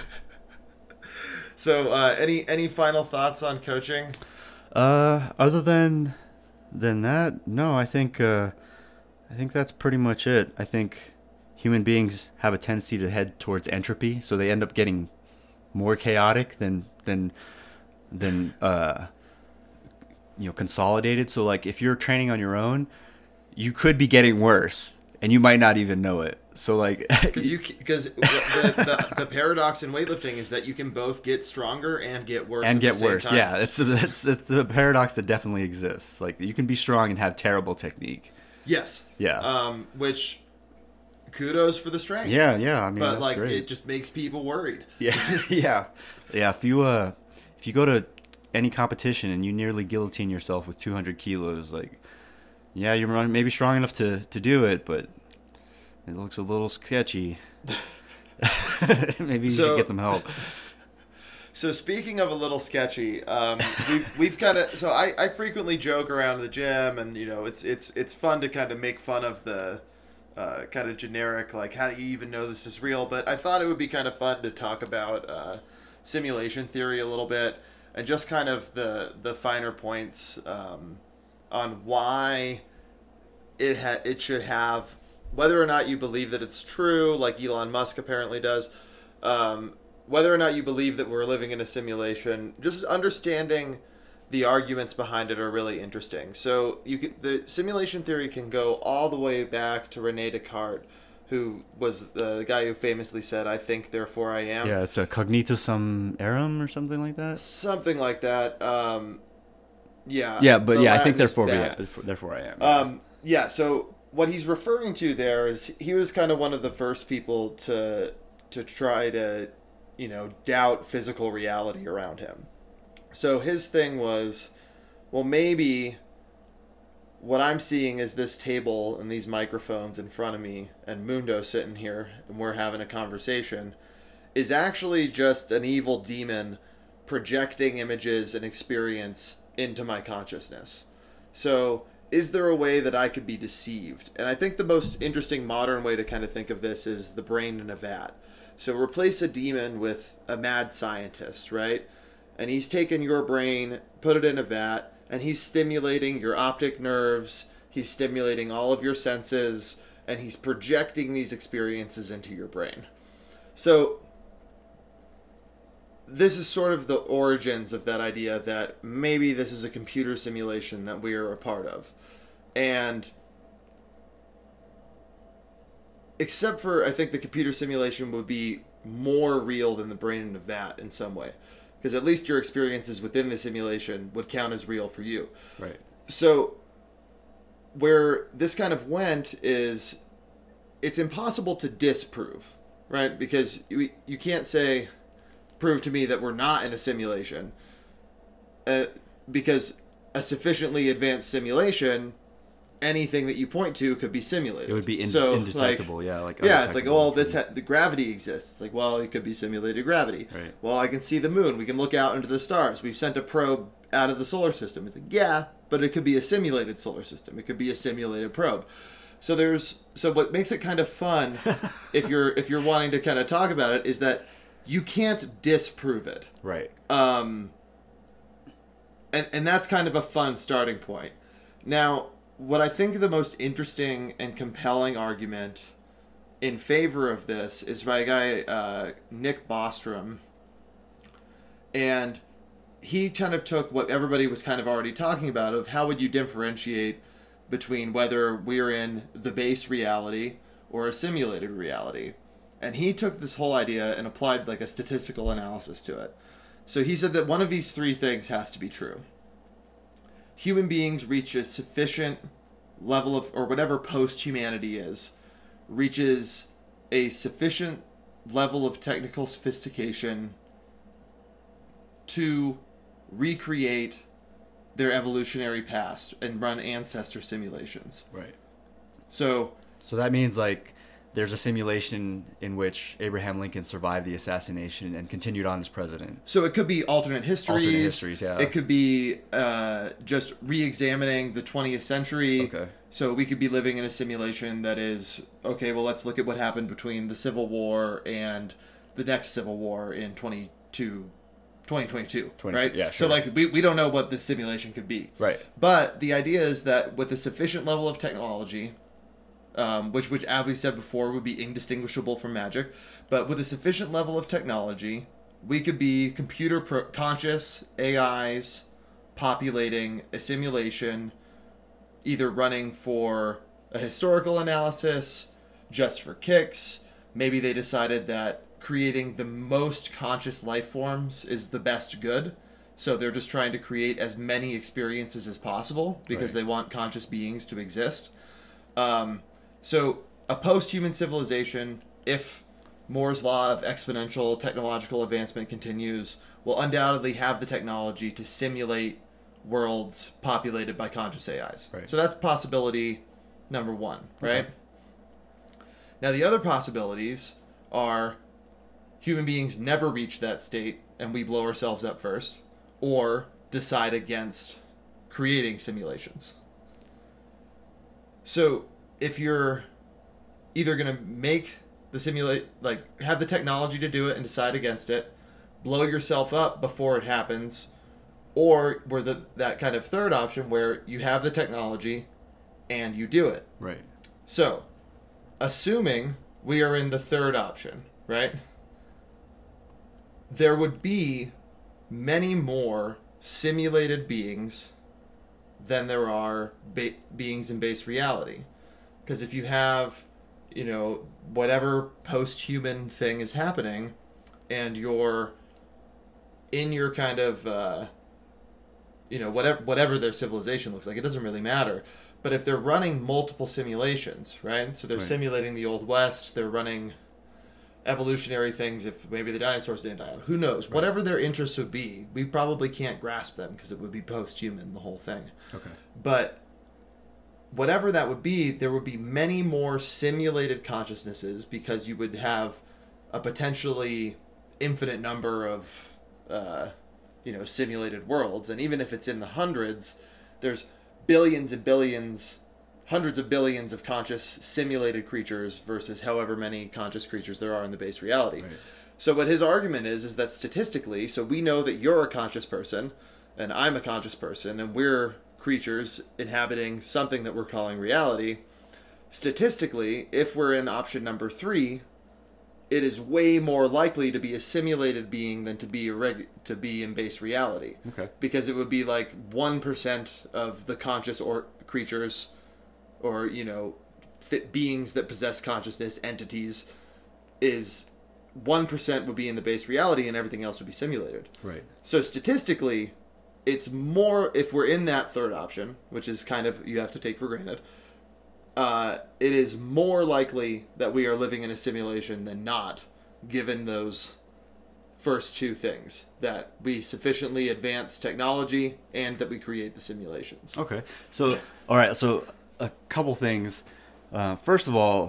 so, uh, any any final thoughts on coaching? Uh, other than than that, no. I think uh, I think that's pretty much it. I think human beings have a tendency to head towards entropy, so they end up getting more chaotic than than than uh, you know, consolidated. So, like, if you're training on your own, you could be getting worse, and you might not even know it. So, like, because you because the, the the paradox in weightlifting is that you can both get stronger and get worse and at get the same worse. time. Yeah, it's a, it's it's a paradox that definitely exists. Like, you can be strong and have terrible technique. Yes. Yeah. Um, which kudos for the strength. Yeah, yeah. I mean, but that's like great. it just makes people worried. Yeah, yeah, yeah. If you uh, if you go to any competition and you nearly guillotine yourself with two hundred kilos, like, yeah, you're run- maybe strong enough to to do it, but it looks a little sketchy. Maybe you So- should get some help. So speaking of a little sketchy, um, we've, we've kind of so I, I frequently joke around the gym, and you know it's it's it's fun to kind of make fun of the uh, kind of generic, like, how do you even know this is real? But I thought it would be kind of fun to talk about uh, simulation theory a little bit, and just kind of the the finer points um, on why it ha- it should have, whether or not you believe that it's true, like Elon Musk apparently does. Um, whether or not you believe that we're living in a simulation, just understanding the arguments behind it are really interesting. So you can, the simulation theory can go all the way back to Rene Descartes, who was the guy who famously said, "I think, therefore I am." Yeah, it's a cognitus sum erum or something like that. Something like that. Um, yeah. Yeah, but the yeah, I Latin think is therefore, bad. yeah, therefore I am. Um, yeah, so what he's referring to there is he was kind of one of the first people to to try to, you know, doubt physical reality around him. So his thing was, well, maybe what I'm seeing is this table and these microphones in front of me and Mundo sitting here and we're having a conversation is actually just an evil demon projecting images and experience into my consciousness. So is there a way that I could be deceived? And I think the most interesting modern way to kind of think of this is the brain in a vat. So replace a demon with a mad scientist, right? And he's taken your brain, put it in a vat, and he's stimulating your optic nerves, he's stimulating all of your senses, and he's projecting these experiences into your brain. So this is sort of the origins of that idea that maybe this is a computer simulation that we are a part of. And except for, I think the computer simulation would be more real than the brain in a vat in some way. Because at least your experiences within the simulation would count as real for you. Right. So where this kind of went is it's impossible to disprove, right? Because you, you can't say, prove to me that we're not in a simulation. Uh, because a sufficiently advanced simulation, anything that you point to could be simulated. It would be ind- so, indetectable, like, yeah. Like yeah, it's like, undetectable. well, this ha- the gravity exists. It's like, well, it could be simulated gravity. Right. Well, I can see the moon. We can look out into the stars. We've sent a probe out of the solar system. It's like, yeah, but it could be a simulated solar system. It could be a simulated probe. So there's so what makes it kind of fun, if you're if you're wanting to kind of talk about it, is that you can't disprove it. Right. Um. And and that's kind of a fun starting point. Now, what I think the most interesting and compelling argument in favor of this is by a guy, uh, Nick Bostrom. And he kind of took what everybody was kind of already talking about of how would you differentiate between whether we're in the base reality or a simulated reality. And he took this whole idea and applied like a statistical analysis to it. So he said that one of these three things has to be true. Human beings reach a sufficient level of, or whatever post-humanity is, reaches a sufficient level of technical sophistication to recreate their evolutionary past and run ancestor simulations. Right. So, so that means like there's a simulation in which Abraham Lincoln survived the assassination and continued on as president. So it could be alternate histories. Alternate histories, yeah. It could be uh, just re-examining the twentieth century. Okay. So we could be living in a simulation that is, okay, well, let's look at what happened between the Civil War and the next Civil War in twenty-two, twenty twenty-two, right? Yeah, sure. So like we, we don't know what this simulation could be. Right. But the idea is that with a sufficient level of technology, Um, which, which, as we said before, would be indistinguishable from magic. But with a sufficient level of technology, we could be computer pro- conscious A Is populating a simulation, either running for a historical analysis, just for kicks. Maybe they decided that creating the most conscious life forms is the best good. So they're just trying to create as many experiences as possible because Right. they want conscious beings to exist. Um... So, a post-human civilization, if Moore's law of exponential technological advancement continues, will undoubtedly have the technology to simulate worlds populated by conscious A Is. Right. So that's possibility number one, right? Okay. Now, the other possibilities are human beings never reach that state and we blow ourselves up first, or decide against creating simulations. So, if you're either going to make the simulate, like have the technology to do it and decide against it, blow yourself up before it happens, or we're the that kind of third option where you have the technology and you do it. Right. So, assuming we are in the third option, right? There would be many more simulated beings than there are ba- beings in base reality. Because if you have, you know, whatever post-human thing is happening, and you're in your kind of, uh, you know, whatever whatever their civilization looks like, it doesn't really matter. But if they're running multiple simulations, right? So they're Right. simulating the Old West, they're running evolutionary things, if maybe the dinosaurs didn't die out. Who knows? Right. Whatever their interests would be, we probably can't grasp them because it would be post-human, the whole thing. Okay. But whatever that would be, there would be many more simulated consciousnesses because you would have a potentially infinite number of, uh, you know, simulated worlds. And even if it's in the hundreds, there's billions and billions, hundreds of billions of conscious simulated creatures versus however many conscious creatures there are in the base reality. Right. So what his argument is, is that statistically, so we know that you're a conscious person and I'm a conscious person and we're creatures inhabiting something that we're calling reality. Statistically, if we're in option number three, it is way more likely to be a simulated being than to be a reg- to be in base reality. Okay. Because it would be like one percent of the conscious or creatures, or you know, th- beings that possess consciousness, entities, is one percent would be in the base reality, and everything else would be simulated. Right. So statistically, it's more, if we're in that third option, which is kind of, you have to take for granted, uh, it is more likely that we are living in a simulation than not, given those first two things, that we sufficiently advance technology and that we create the simulations. Okay. So, all right. So, a couple things. Uh, first of all,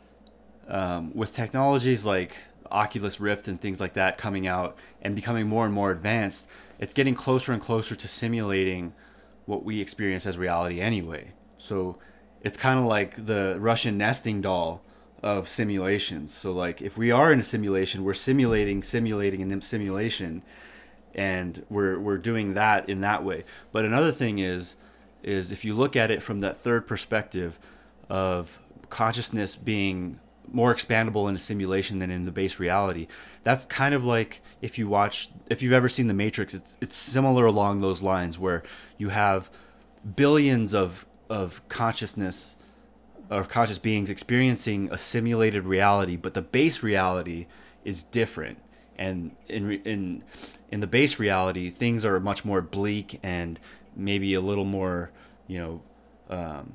um, with technologies like Oculus Rift and things like that coming out and becoming more and more advanced, it's getting closer and closer to simulating what we experience as reality anyway. So it's kind of like the Russian nesting doll of simulations. So like if we are in a simulation, we're simulating, simulating, and then simulation, and we're we're doing that in that way. But another thing is, is if you look at it from that third perspective of consciousness being more expandable in a simulation than in the base reality, that's kind of like if you watch, if you've ever seen The Matrix, it's it's similar along those lines, where you have billions of of consciousness or conscious beings experiencing a simulated reality, but the base reality is different. And in in in the base reality, things are much more bleak and maybe a little more, you know, um,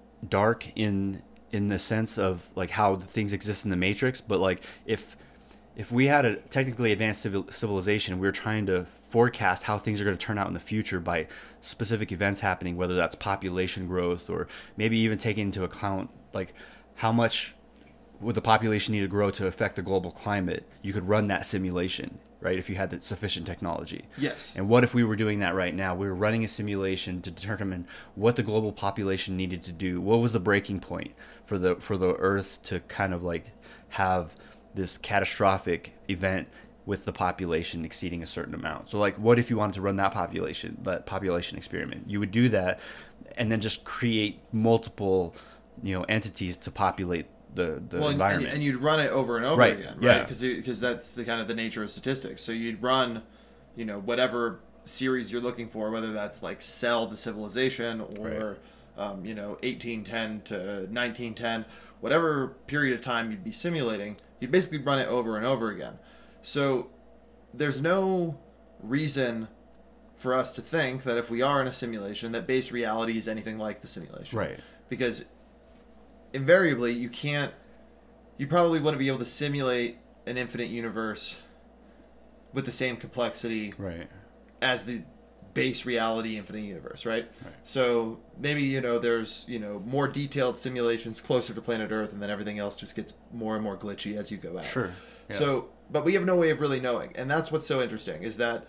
dark in in the sense of like how things exist in the Matrix. But like if if we had a technically advanced civil, civilization, we were trying to forecast how things are going to turn out in the future by specific events happening, whether that's population growth or maybe even taking into account like how much would the population need to grow to affect the global climate. You could run that simulation, right, if you had the sufficient technology. Yes. And what if we were doing that right now? We were running a simulation to determine what the global population needed to do. What was the breaking point for the for the Earth to kind of like have this catastrophic event with the population exceeding a certain amount. So like, what if you wanted to run that population, that population experiment? You would do that and then just create multiple, you know, entities to populate the, the well, environment. And, and you'd run it over and over right. again, yeah. right? Because because that's the kind of the nature of statistics. So you'd run, you know, whatever series you're looking for, whether that's like Cell to Civilization or, right. um, you know, eighteen ten to nineteen ten, whatever period of time you'd be simulating, you'd basically run it over and over again. So there's no reason for us to think that if we are in a simulation that base reality is anything like the simulation. Right. Because invariably you can't, you probably wouldn't be able to simulate an infinite universe with the same complexity right. as the base reality infinite universe, right? right? So maybe, you know, there's, you know, more detailed simulations closer to planet Earth, and then everything else just gets more and more glitchy as you go out. Sure. Yeah. So, but we have no way of really knowing, and that's what's so interesting is that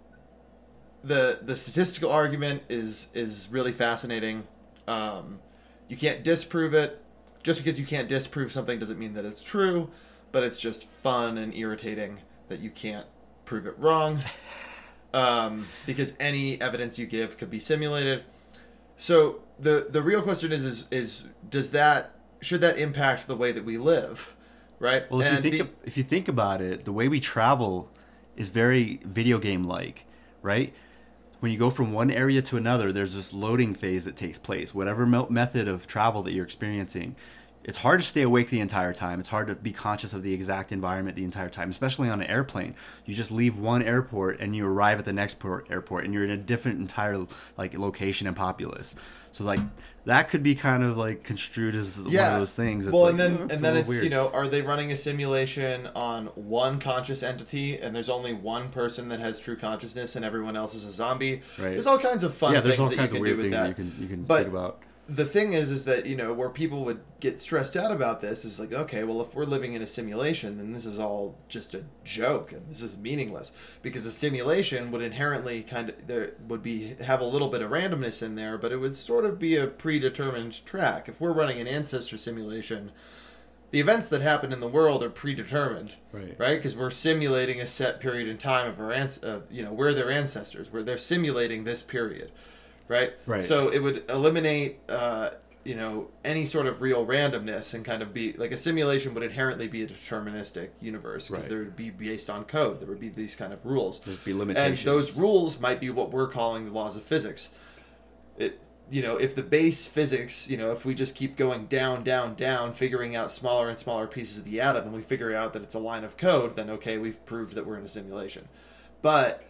the the statistical argument is is really fascinating. Um, you can't disprove it. Just because you can't disprove something doesn't mean that it's true, but it's just fun and irritating that you can't prove it wrong. Um, because any evidence you give could be simulated. So the the real question is is, is does that should that impact the way that we live, right? Well, if and you think the, if you think about it, the way we travel is very video game like, right? When you go from one area to another, there's this loading phase that takes place. Whatever me- method of travel that you're experiencing, it's hard to stay awake the entire time. It's hard to be conscious of the exact environment the entire time, especially on an airplane. You just leave one airport and you arrive at the next port, airport, and you're in a different entire like location and populace. So like that could be kind of like construed as yeah. one of those things. It's well, like, and then oh, and a then little it's weird. you know, are they running a simulation on one conscious entity, and there's only one person that has true consciousness, and everyone else is a zombie? Right. There's all kinds of fun yeah, there's things all that kinds you of can do weird with things that. that you can you can But think about. The thing is, is that, you know, where people would get stressed out about this is like, okay, well, if we're living in a simulation, then this is all just a joke and this is meaningless, because a simulation would inherently kind of, there would be, have a little bit of randomness in there, but it would sort of be a predetermined track. If we're running an ancestor simulation, the events that happen in the world are predetermined, right? Right? Because we're simulating a set period in time of our, ans- uh, you know, we're their ancestors, where they're simulating this period. Right? Right. So it would eliminate, uh, you know, any sort of real randomness and kind of be, like a simulation would inherently be a deterministic universe because right. there would be based on code. There would be these kind of rules. There'd be limitations. And those rules might be what we're calling the laws of physics. It, you know, if the base physics, you know, if we just keep going down, down, down, figuring out smaller and smaller pieces of the atom, and we figure out that it's a line of code, then okay, we've proved that we're in a simulation. But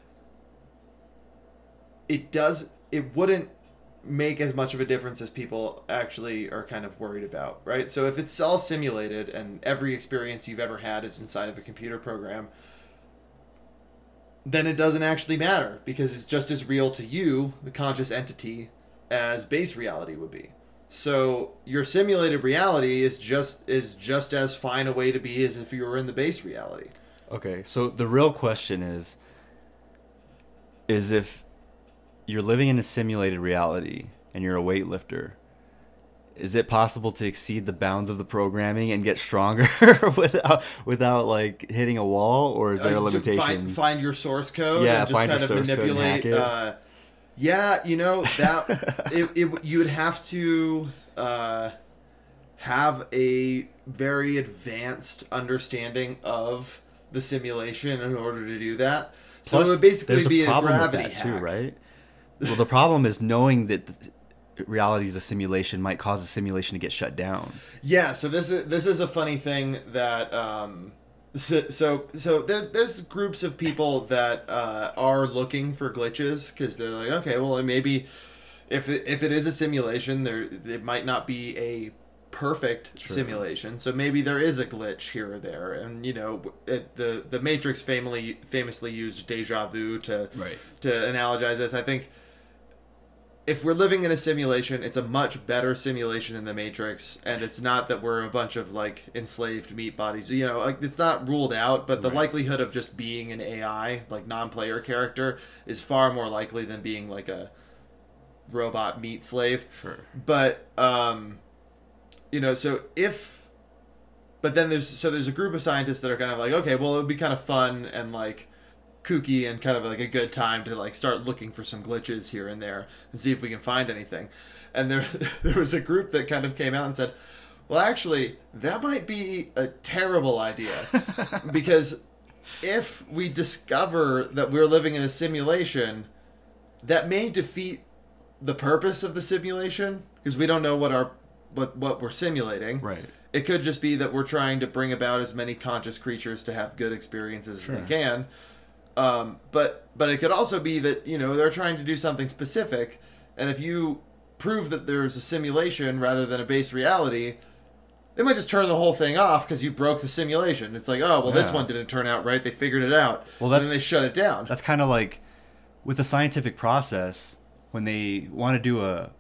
it does... it wouldn't make as much of a difference as people actually are kind of worried about, right? So if it's all simulated and every experience you've ever had is inside of a computer program, then it doesn't actually matter because it's just as real to you, the conscious entity, as base reality would be. So your simulated reality is just is just as fine a way to be as if you were in the base reality. Okay, so the real question is, is if you're living in a simulated reality and you're a weightlifter, is it possible to exceed the bounds of the programming and get stronger without without like hitting a wall, or is there a Uh, limitation? Find, find your source code Yeah, and just find kind your of source code and manipulate. hack it. Uh, yeah, you know that it, it you would have to uh, have a very advanced understanding of the simulation in order to do that. So Plus, it would basically there's a be a problem with gravity that hack, too, right? Well, the problem is knowing that the reality is a simulation might cause the simulation to get shut down. Yeah, so this is this is a funny thing that um, so so, so there, there's groups of people that uh, are looking for glitches because they're like, okay, well maybe if it, if it is a simulation, there it might not be a perfect Sure. simulation, so maybe there is a glitch here or there. And you know, it, the the Matrix famously famously used deja vu to Right. to analogize this. I think if we're living in a simulation, it's a much better simulation than the Matrix, and it's not that we're a bunch of like enslaved meat bodies. You know, like it's not ruled out, but the Right. likelihood of just being an A I, like non-player character, is far more likely than being like a robot meat slave. Sure. But um, you know, so if, but then there's so there's a group of scientists that are kind of like, okay, well, it would be kind of fun and like kooky and kind of like a good time to like start looking for some glitches here and there and see if we can find anything. And there there was a group that kind of came out and said, well, actually, that might be a terrible idea because if we discover that we're living in a simulation, that may defeat the purpose of the simulation because we don't know what our what what we're simulating. Right. It could just be that we're trying to bring about as many conscious creatures to have good experiences Sure. as they can. Um, but but it could also be that, you know, they're trying to do something specific, and if you prove that there's a simulation rather than a base reality, they might just turn the whole thing off because you broke the simulation. It's like, oh, well, this Yeah. one didn't turn out right. They figured it out. Well, and then that's- they shut it down. That's kind of like with the scientific process when they want to do a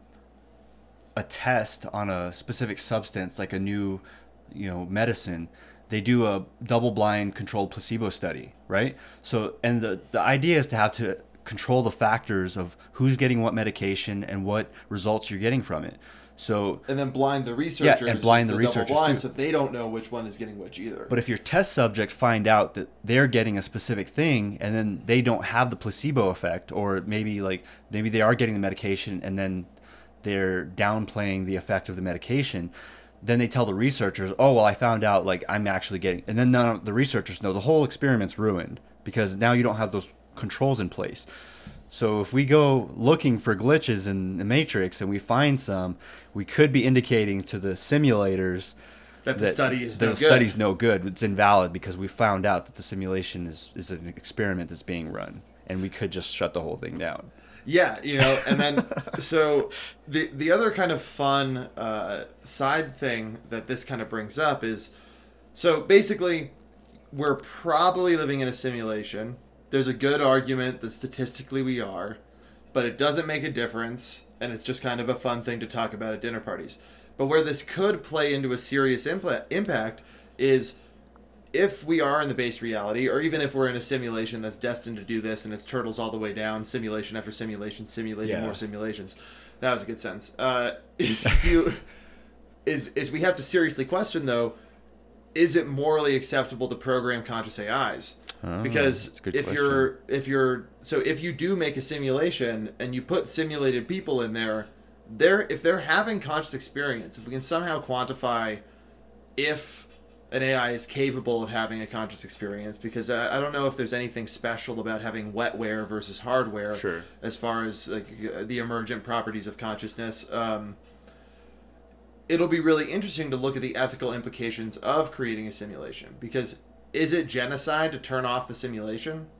a test on a specific substance, like a new, you know, medicine. They do a double-blind controlled placebo study, right? So, and the the idea is to have to control the factors of who's getting what medication and what results you're getting from it. So, And then blind the researchers. and blind as the double researchers, blind, too. so they don't know which one is getting which either. but if your test subjects find out that they're getting a specific thing and then they don't have the placebo effect, or maybe like maybe they are getting the medication and then they're downplaying the effect of the medication, then they tell the researchers, oh, well, I found out like I'm actually getting, and then none of the researchers know the whole experiment's ruined because now you don't have those controls in place. So if we go looking for glitches in the Matrix and we find some, we could be indicating to the simulators that the study is the no good. study's no good. It's invalid because we found out that the simulation is, is an experiment that's being run, and we could just shut the whole thing down. Yeah, you know, and then so the the other kind of fun uh, side thing that this kind of brings up is, so basically, we're probably living in a simulation. There's a good argument that statistically we are, but it doesn't make a difference, and it's just kind of a fun thing to talk about at dinner parties. But where this could play into a serious impla- impact is if we are in the base reality, or even if we're in a simulation that's destined to do this and it's turtles all the way down, simulation after simulation, simulating Yeah. more simulations. That was a good sense. Uh, is if you is is we have to seriously question though, is it morally acceptable to program conscious A Is? Oh, Because that's a good if question. you're if you're so if you do make a simulation and you put simulated people in there, they're if they're having conscious experience, if we can somehow quantify if an A I is capable of having a conscious experience, because I, I don't know if there's anything special about having wetware versus hardware Sure. as far as like the emergent properties of consciousness. Um, it'll be really interesting to look at the ethical implications of creating a simulation, because is it genocide to turn off the simulation?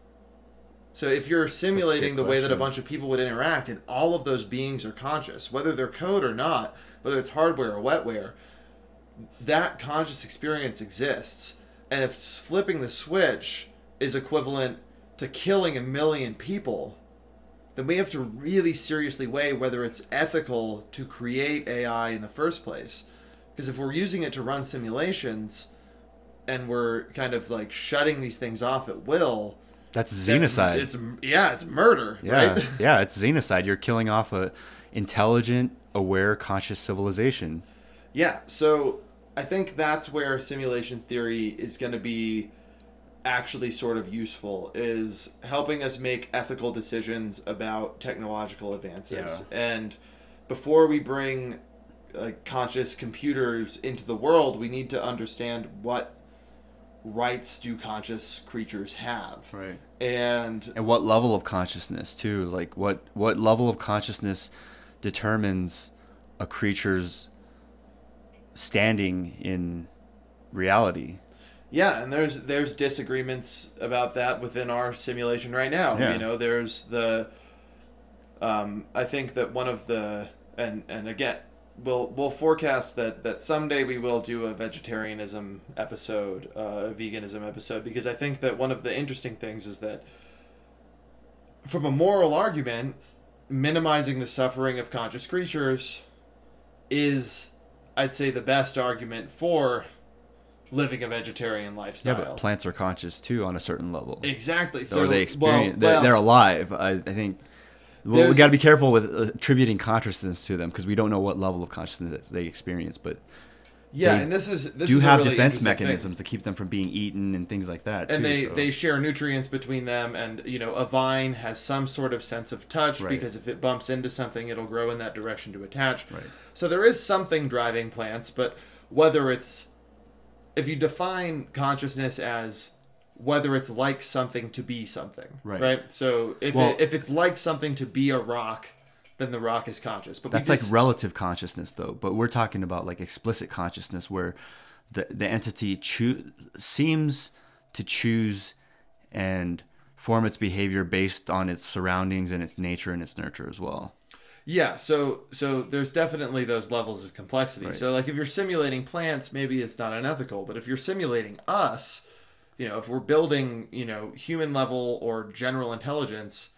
So if you're simulating the way that a question. bunch of people would interact and all of those beings are conscious, whether they're code or not, whether it's hardware or wetware, that conscious experience exists. And if flipping the switch is equivalent to killing a million people, then we have to really seriously weigh whether it's ethical to create A I in the first place. Because if we're using it to run simulations and we're kind of like shutting these things off at will, That's that's- xenocide. It's yeah, it's murder, yeah, right? yeah, it's xenocide. You're killing off a intelligent, aware, conscious civilization. Yeah, so I think that's where simulation theory is going to be actually sort of useful, is helping us make ethical decisions about technological advances. And before we bring like conscious computers into the world, we need to understand what rights do conscious creatures have. Right. And And what level of consciousness too? Like what what level of consciousness determines a creature's standing in reality? yeah, and there's there's disagreements about that within our simulation right now. Yeah. You know, there's the um, I think that one of the and and again we'll we'll forecast that that someday we will do a vegetarianism episode, uh, a veganism episode, because I think that one of the interesting things is that from a moral argument, minimizing the suffering of conscious creatures is, I'd say, the best argument for living a vegetarian lifestyle. Yeah, but plants are conscious too on a certain level. Exactly. So So they experience. well, they're, well, they're alive. I, I think. Well, we There's- got to be careful with attributing consciousness to them because we don't know what level of consciousness they experience. But yeah, they and this is this do is a have really defense interesting thing. mechanisms to keep them from being eaten and things like that. And too, they, so. they share nutrients between them, and you know a vine has some sort of sense of touch Right. because if it bumps into something, it'll grow in that direction to attach. Right. So there is something driving plants, but whether it's if you define consciousness as whether it's like something to be something, Right. right? So if Well- it, if it's like something to be a rock, then the rock is conscious. But That's we like just, relative consciousness, though. But we're talking about like explicit consciousness, where the the entity choo- seems to choose and form its behavior based on its surroundings and its nature and its nurture as well. Yeah, so so there's definitely those levels of complexity. Right. So like if you're simulating plants, maybe it's not unethical, but if you're simulating us, you know, if we're building, you know, human level or general intelligence,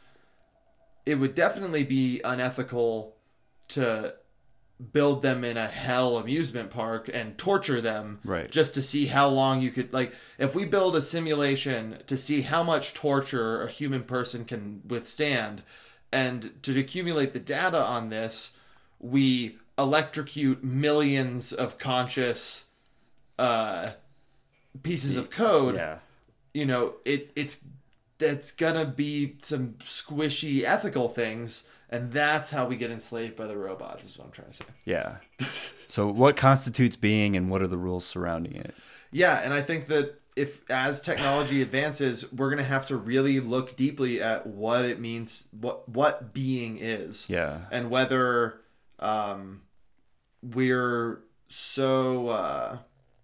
it would definitely be unethical to build them in a hell amusement park and torture them Right. just to see how long you could like if we build a simulation to see how much torture a human person can withstand and to accumulate the data on this we electrocute millions of conscious uh pieces of code Yeah. you know it it's that's gonna be some squishy ethical things, and that's how we get enslaved by the robots, is what I'm trying to say. Yeah. So what constitutes being and what are the rules surrounding it? Yeah, and I think that if as technology advances, we're gonna have to really look deeply at what it means, what what being is, Yeah. and whether um, we're so uh,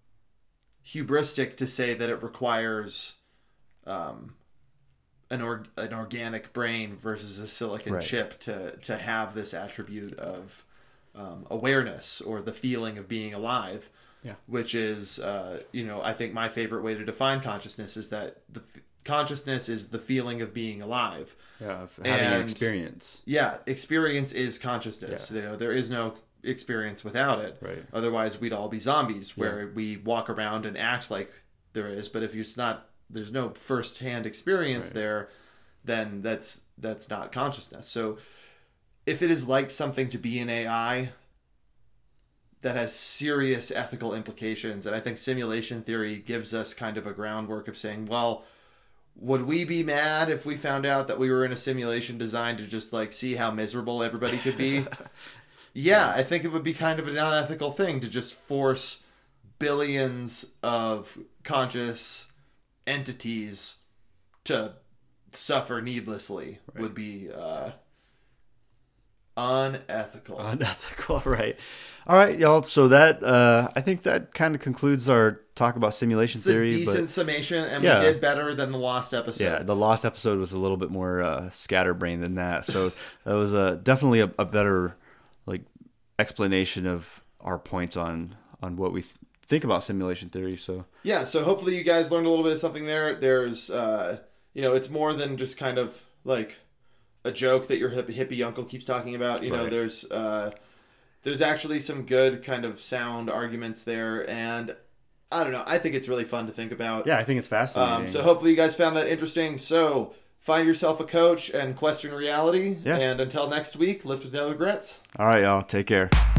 hubristic to say that it requires um, an or, an organic brain versus a silicon Right. chip to to have this attribute of um, awareness or the feeling of being alive. Yeah. Which is, uh, you know, I think my favorite way to define consciousness is that the consciousness is the feeling of being alive. Yeah. Of having an And- experience. Yeah, experience is consciousness. You know, there is no experience without it. Right. Otherwise, we'd all be zombies, where we walk around and act like there is. But if it's not, there's no first-hand experience Right. there, then that's that's not consciousness. So, if it is like something to be an A I, that has serious ethical implications, and I think simulation theory gives us kind of a groundwork of saying, well, would we be mad if we found out that we were in a simulation designed to just like see how miserable everybody could be? Yeah, I think it would be kind of an unethical thing to just force billions of conscious entities to suffer needlessly. Right. Would be uh, unethical. Unethical, right. All right, y'all. So that, uh, I think that kind of concludes our talk about simulation It's a theory. decent but summation, and Yeah. we did better than the Lost episode. yeah, the Lost episode was a little bit more uh, scatterbrained than that. So that was uh, definitely a, a better like explanation of our points on on what we th- think about simulation theory. So Yeah, so hopefully you guys learned a little bit of something there. There's, uh, you know, it's more than just kind of like a joke that your hippie, hippie uncle keeps talking about. You know, Right. there's uh, there's actually some good kind of sound arguments there, and I don't know. I think it's really fun to think about. yeah, I think it's fascinating. Um, so hopefully you guys found that interesting. So find yourself a coach and question reality. Yeah. And until next week, lift with no regrets. All right, y'all. Take care.